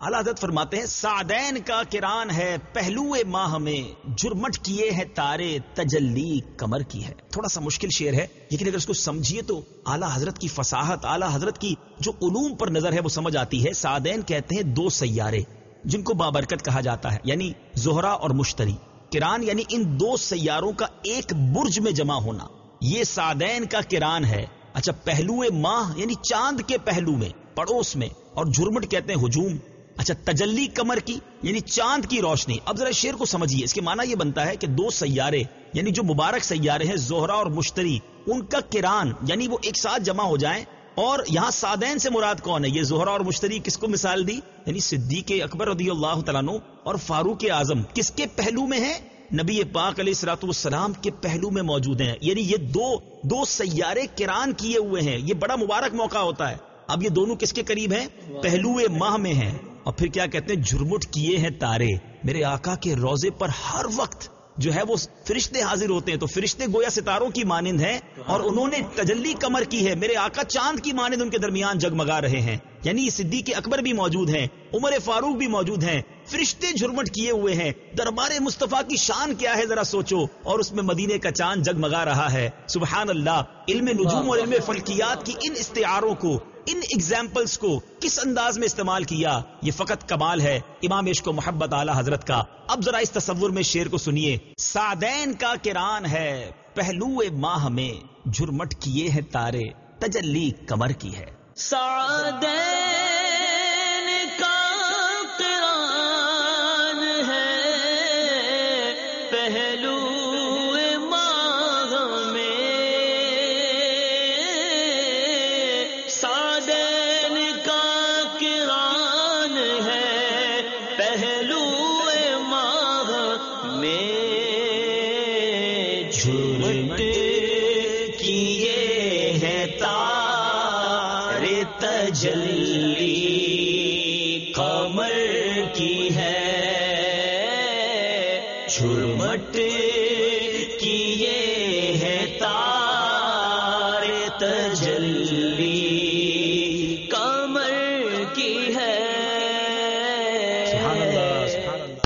اعلیٰ حضرت فرماتے ہیں سعدین کا کران ہے پہلو ماہ میں، جرمٹ کیے ہیں تارے تجلی کمر کی ہے. تھوڑا سا مشکل شعر ہے لیکن اگر اس کو سمجھیے تو اعلیٰ حضرت کی فصاحت، اعلیٰ حضرت کی جو علوم پر نظر ہے وہ سمجھ آتی ہے. سعدین کہتے ہیں دو سیارے جن کو بابرکت کہا جاتا ہے، یعنی زہرا اور مشتری. کران یعنی ان دو سیاروں کا ایک برج میں جمع ہونا، یہ سعدین کا کران ہے. اچھا، پہلو ماہ یعنی چاند کے پہلو میں، پڑوس میں، اور جھرمٹ کہتے ہیں ہجوم. اچھا، تجلی کمر کی یعنی چاند کی روشنی. اب ذرا شعر کو سمجھیے، اس کے معنی یہ بنتا ہے کہ دو سیارے یعنی جو مبارک سیارے ہیں زہرا اور مشتری، ان کا کران یعنی وہ ایک ساتھ جمع ہو جائیں. اور یہاں سعدین سے مراد کون ہے؟ یہ زہرا اور مشتری کس کو مثال دی؟ یعنی صدیق اکبر رضی اللہ تعالیٰ عنہ اور فاروق اعظم کس کے پہلو میں ہیں؟ نبی پاک علیہ الصلوۃ والسلام کے پہلو میں موجود ہیں. یعنی یہ دو سیارے کران کیے ہوئے ہیں. یہ بڑا مبارک موقع ہوتا ہے. اب یہ دونوں کس کے قریب ہیں؟ پہلو ماہ میں ہیں. اور پھر کیا کہتے ہیں؟ جھرمٹ کیے ہیں تارے. میرے آقا کے روضے پر ہر وقت جو ہے وہ فرشتے حاضر ہوتے ہیں، تو فرشتے گویا ستاروں کی مانند ہیں اور انہوں نے تجلی کمر کی ہے. میرے آقا چاند کی مانند ان کے درمیان جگمگا رہے ہیں. یعنی صدیق اکبر بھی موجود ہیں، عمر فاروق بھی موجود ہیں، فرشتے جھرمٹ کیے ہوئے ہیں. دربار مصطفیٰ کی شان کیا ہے ذرا سوچو، اور اس میں مدینے کا چاند جگمگا رہا ہے. سبحان اللہ. علم نجوم اور علم فلکیات کی ان استعاروں کو، ان ایگزامپلز کو کس انداز میں استعمال کیا، یہ فقط کمال ہے امام عشق و محبت اعلی حضرت کا. اب ذرا اس تصور میں شعر کو سنیے. سعدین کا کران ہے پہلو ماہ میں، جھرمٹ کیے ہیں تارے تجلی کمر کی ہے. سعدین کا کران ہے پہلو جھرمٹ کیے ہیں تارے تجلی کمر کی ہے. جھرمٹ کیے ہیں تارے تجلی